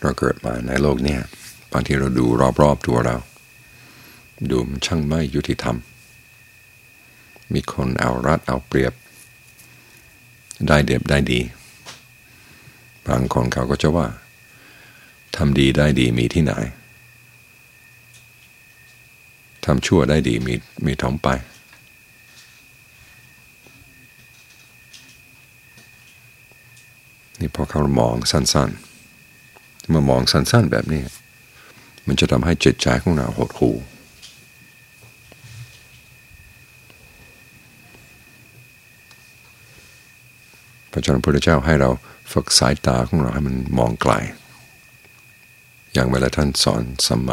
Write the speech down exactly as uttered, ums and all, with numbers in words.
เราเกิดมาในโลกนี้บางทีเราดูรอบๆตัวเราดูมันช่างไม่ยุติธรรมมีคนเอารัดเอาเปรียบได้เดียบได้ดีบางคนเขาก็จะว่าทำดีได้ดีมีที่ไหนทำชั่วได้ดีมีมีถมไปนี่พอเขามองสั้นๆเมื่อมองสั้นๆแบบนี้มันจะทำให้จิตใจของเราหดหู่พระเจ้าพระพุทธเจ้าให้เราฝึกสายตาของเราให้มันมองไกลอย่างเวลาท่านสอนสัมมา